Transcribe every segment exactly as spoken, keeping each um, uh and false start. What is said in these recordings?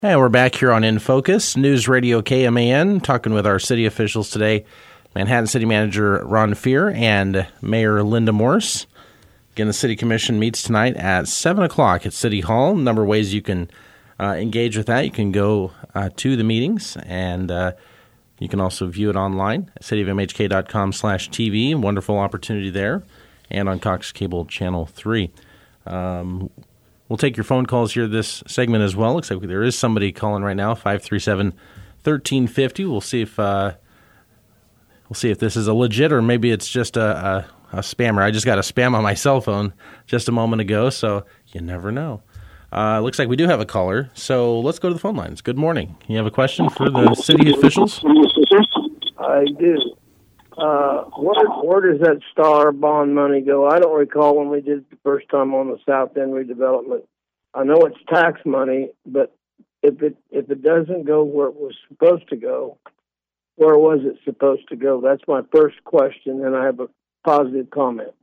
And we're back here on In Focus, News Radio K M A N, talking with our city officials today, Manhattan City Manager Ron Fear and Mayor Linda Morse. Again, the City Commission meets tonight at seven o'clock at City Hall. A number of ways you can uh, engage with that. You can go uh, to the meetings, and uh, you can also view it online at cityofmhk.com slash TV. Wonderful opportunity there, and on Cox Cable Channel three. Um We'll take your phone calls here this segment as well. Looks like there is somebody calling right now, five three seven, one three five zero. We'll see if uh, we'll see if this is a legit or maybe it's just a, a, a spammer. I just got a spam on my cell phone just a moment ago, so you never know. Uh, looks like we do have a caller, so let's go to the phone lines. Good morning. You have a question for the city officials? I do. Uh, where, where does that STAR bond money go? I don't recall when we did it the first time on the South End redevelopment. I know it's tax money, but if it if it doesn't go where it was supposed to go, where was it supposed to go? That's my first question, and I have a positive comment.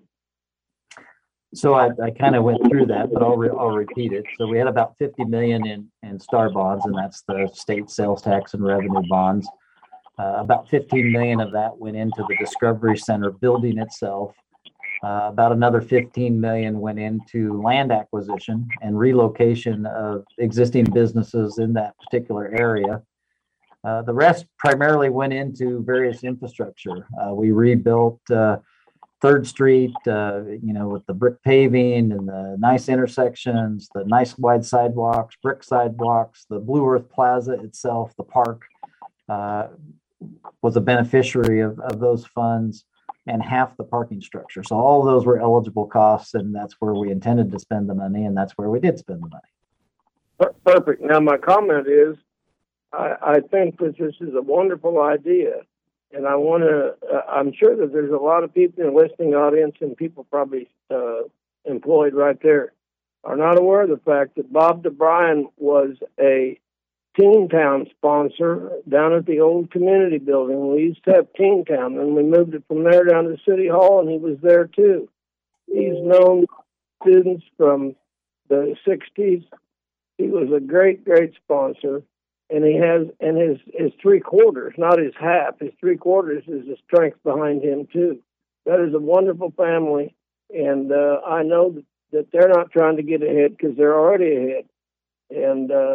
So I, I kind of went through that, but I'll re- I'll repeat it. So we had about fifty million dollars in in STAR bonds, and that's the state sales tax and revenue bonds. Uh, about fifteen million dollars of that went into the Discovery Center building itself. Uh, about another fifteen million dollars went into land acquisition and relocation of existing businesses in that particular area. Uh, the rest primarily went into various infrastructure. Uh, we rebuilt uh, Third Street, uh, you know, with the brick paving and the nice intersections, the nice wide sidewalks, brick sidewalks, the Blue Earth Plaza itself, the park. Uh, was a beneficiary of, of those funds, and half the parking structure. So all of those were eligible costs, and that's where we intended to spend the money, and that's where we did spend the money. Perfect. Now, my comment is, I, I think that this is a wonderful idea, and I want to, uh, I'm sure that there's a lot of people in the listening audience and people probably uh, employed right there are not aware of the fact that Bob DeBryan was a Teen Town sponsor down at the old community building. We used to have Teen Town, and we moved it from there down to City Hall, and he was there too. He's known students from the sixties. He was a great, great sponsor, and he has, and his, his three quarters, not his half, his three quarters is the strength behind him too. That is a wonderful family, and uh, I know that, that they're not trying to get ahead because they're already ahead. And uh,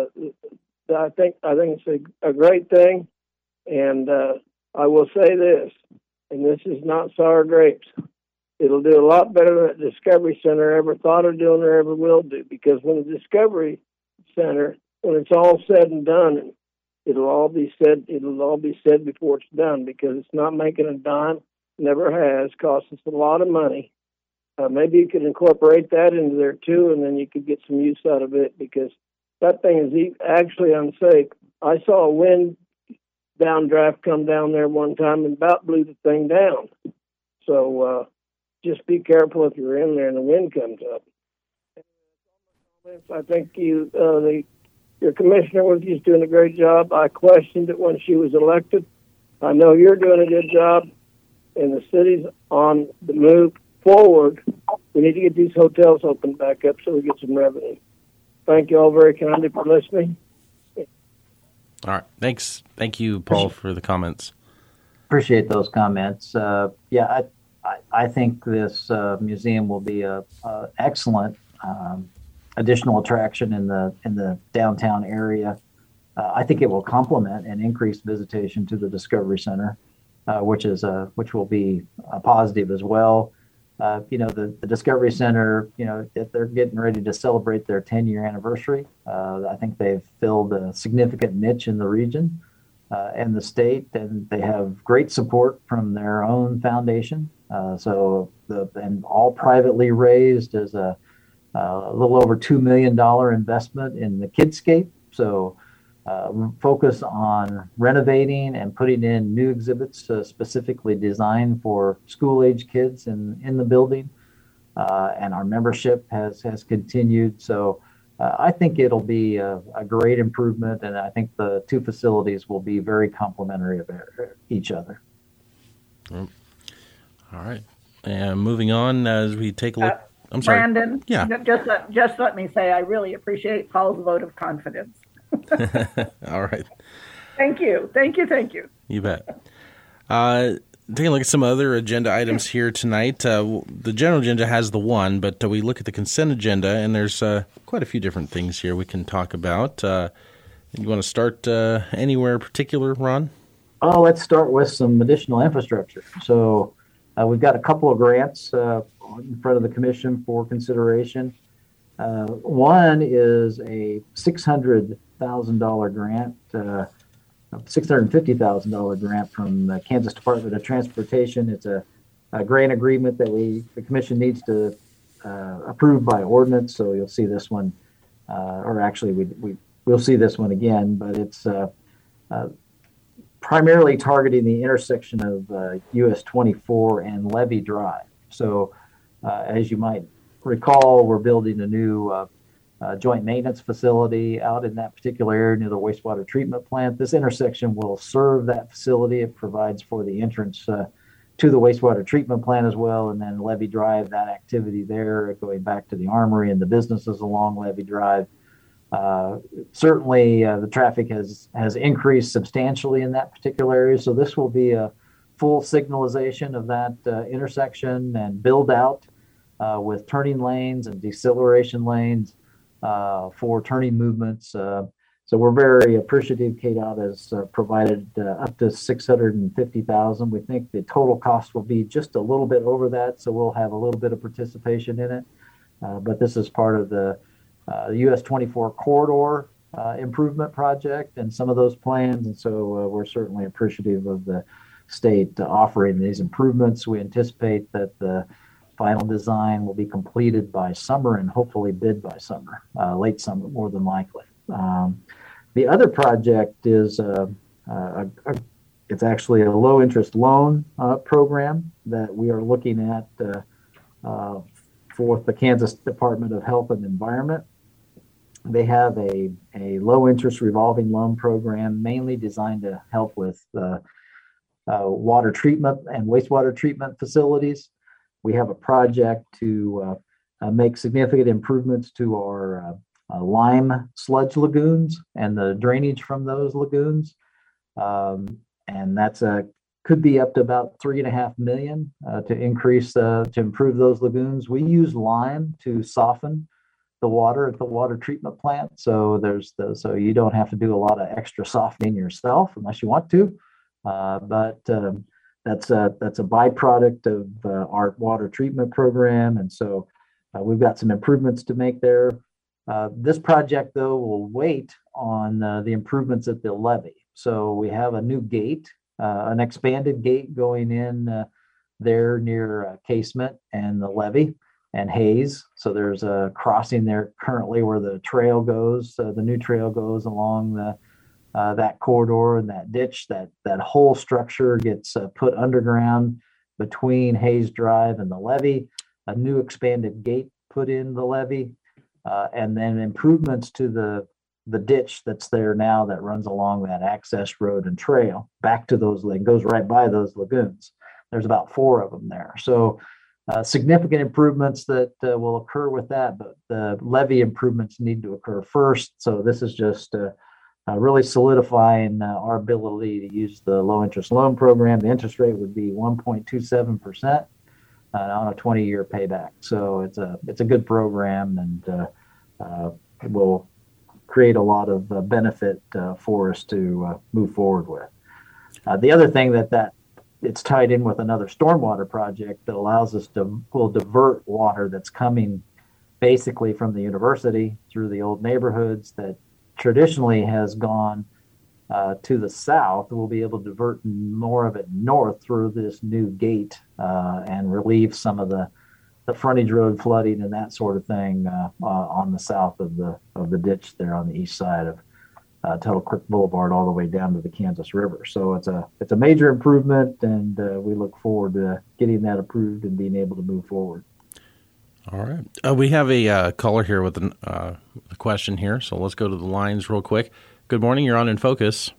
I think I think it's a, a great thing, and uh, I will say this, and this is not sour grapes. It'll do a lot better than the Discovery Center ever thought of doing or ever will do, because when the Discovery Center, when it's all said and done, it'll all be said. It'll all be said before it's done, because it's not making a dime, never has, cost us a lot of money. Uh, maybe you could incorporate that into there too, and then you could get some use out of it, because that thing is actually unsafe. I saw a wind downdraft come down there one time and about blew the thing down. So uh, just be careful if you're in there and the wind comes up. I think you, uh, the your commissioner with you is doing a great job. I questioned it when she was elected. I know you're doing a good job, and the city's on the move forward. We need to get these hotels opened back up so we get some revenue. Thank you all very kindly for listening. All right. Thanks. Thank you, Paul, for the comments. Appreciate those comments. Uh, yeah, I, I, I think this uh, museum will be a, a excellent um, additional attraction in the in the downtown area. Uh, I think it will complement and increase visitation to the Discovery Center, uh, which is a, which will be a positive as well. Uh, you know, the, the Discovery Center, you know, if they're getting ready to celebrate their ten-year anniversary. Uh, I think they've filled a significant niche in the region uh, and the state, and they have great support from their own foundation. Uh, so, the and all privately raised is a, a little over two million dollars investment in the Kidscape. So, Uh, focus on renovating and putting in new exhibits uh, specifically designed for school-age kids in, in the building. Uh, and our membership has, has continued. So uh, I think it'll be a, a great improvement, and I think the two facilities will be very complementary of each other. All right. And moving on as we take a look. Uh, I'm sorry. Brandon, yeah. just, just let me say I really appreciate Paul's vote of confidence. All right. Thank you. Thank you. Thank you. You bet. Uh, taking a look at some other agenda items here tonight. Uh, the general agenda has the one, but uh, we look at the consent agenda, and there's uh, quite a few different things here we can talk about. Uh, you want to start uh, anywhere particular, Ron? Oh, let's start with some additional infrastructure. So uh, we've got a couple of grants uh, in front of the commission for consideration. Uh, one is a six hundred thousand dollars grant, uh, six hundred fifty thousand dollars grant from the Kansas Department of Transportation. It's a, a grant agreement that we the commission needs to uh, approve by ordinance. So you'll see this one, uh, or actually we we we'll see this one again, but it's uh, uh, primarily targeting the intersection of uh, U S twenty-four and Levy Drive. So uh, as you might recall, we're building a new uh, uh, joint maintenance facility out in that particular area near the wastewater treatment plant. This intersection will serve that facility. It provides for the entrance uh, to the wastewater treatment plant as well, and then Levy Drive, that activity there, going back to the armory and the businesses along Levy Drive. Uh, certainly, uh, the traffic has has increased substantially in that particular area, so this will be a full signalization of that uh, intersection and build out uh, with turning lanes and deceleration lanes uh, for turning movements. Uh, so we're very appreciative. K DOT has uh, provided uh, up to six hundred fifty thousand dollars. We think the total cost will be just a little bit over that, so we'll have a little bit of participation in it. Uh, but this is part of the uh, U S twenty-four corridor uh, improvement project and some of those plans, and so uh, we're certainly appreciative of the state uh, offering these improvements. We anticipate that the final design will be completed by summer and hopefully bid by summer, uh, late summer, more than likely. Um, the other project is uh, uh, a, a, it's actually a low interest loan uh, program that we are looking at uh, uh, for the Kansas Department of Health and Environment. They have a, a low interest revolving loan program mainly designed to help with uh, uh, water treatment and wastewater treatment facilities. We have a project to uh, uh, make significant improvements to our uh, uh, lime sludge lagoons and the drainage from those lagoons. Um, and that's a, could be up to about three and a half million uh, to increase, uh, to improve those lagoons. We use lime to soften the water at the water treatment plant. So there's the, so you don't have to do a lot of extra softening yourself unless you want to. Uh, but um, That's a, that's a byproduct of uh, our water treatment program. And so uh, we've got some improvements to make there. Uh, this project, though, will wait on uh, the improvements at the levee. So we have a new gate, uh, an expanded gate going in uh, there near uh, Casement and the levee and Hayes. So there's a crossing there currently where the trail goes, uh, the new trail goes along the Uh, that corridor and that ditch. That that whole structure gets uh, put underground between Hayes Drive and the levee. A new expanded gate put in the levee, uh, and then improvements to the the ditch that's there now that runs along that access road and trail back to those lagoons, goes right by those lagoons. There's about four of them there. So uh, significant improvements that uh, will occur with that, but the levee improvements need to occur first. So this is just uh, Uh, really solidifying uh, our ability to use the low interest loan program. The interest rate would be one point two seven percent uh, on a twenty year payback. So it's a it's a good program, and uh, uh, it will create a lot of uh, benefit uh, for us to uh, move forward with. Uh, the other thing that that it's tied in with another stormwater project that allows us to will divert water that's coming basically from the university through the old neighborhoods that traditionally has gone uh, to the south. We'll be able to divert more of it north through this new gate uh, and relieve some of the, the frontage road flooding and that sort of thing uh, uh, on the south of the of the ditch there on the east side of uh, Tuttle Creek Boulevard all the way down to the Kansas River. So it's a it's a major improvement, and uh, we look forward to getting that approved and being able to move forward. All right. Uh, we have a uh, caller here with an, uh, a question here, so let's go to the lines real quick. Good morning. You're on In Focus.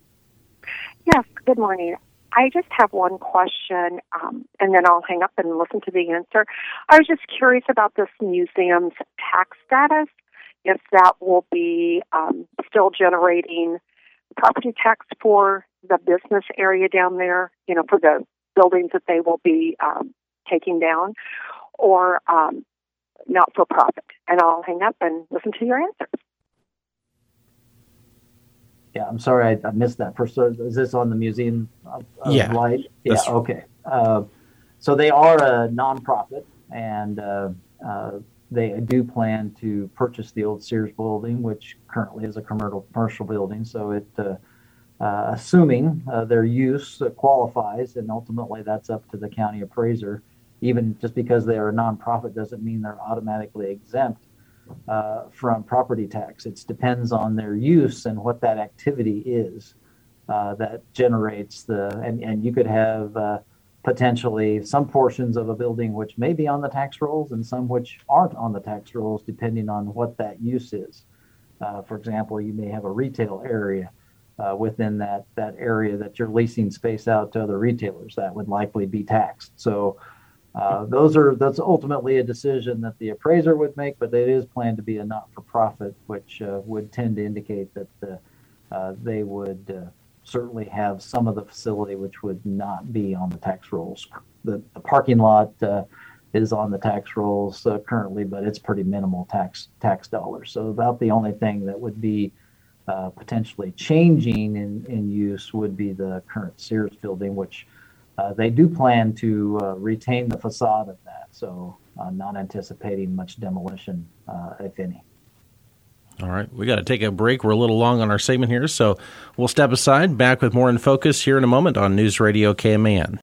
Yes, good morning. I just have one question, um, and then I'll hang up and listen to the answer. I was just curious about this museum's tax status. if that will be um, still generating property tax for the business area down there, you know, for the buildings that they will be um, taking down, or um, not for profit. And I'll hang up and listen to your answers. Yeah, I'm sorry I, I missed that first. So is this on the Museum of, of Yeah, Light? Yeah, that's- okay. Uh, so they are a nonprofit, and uh, uh, they do plan to purchase the old Sears building, which currently is a commercial commercial building. So it, uh, uh, assuming uh, their use uh, qualifies, and ultimately that's up to the county appraiser. Even just because they are a nonprofit doesn't mean they're automatically exempt uh, from property tax. It depends on their use and what that activity is uh, that generates the, and, and you could have uh, potentially some portions of a building which may be on the tax rolls and some which aren't on the tax rolls, depending on what that use is. Uh, for example, you may have a retail area uh, within that, that area that you're leasing space out to other retailers that would likely be taxed. So Uh, those are that's ultimately a decision that the appraiser would make, but it is planned to be a not-for-profit, which uh, would tend to indicate that the, uh, they would uh, certainly have some of the facility which would not be on the tax rolls. The, the parking lot uh, is on the tax rolls uh, currently, but it's pretty minimal tax tax dollars. So about the only thing that would be uh, potentially changing in, in use would be the current Sears building, which Uh, they do plan to uh, retain the facade of that, so uh, not anticipating much demolition, uh, if any. All right, we got to take a break. We're a little long on our segment here, so we'll step aside. Back with more In Focus here in a moment on News Radio K M A N.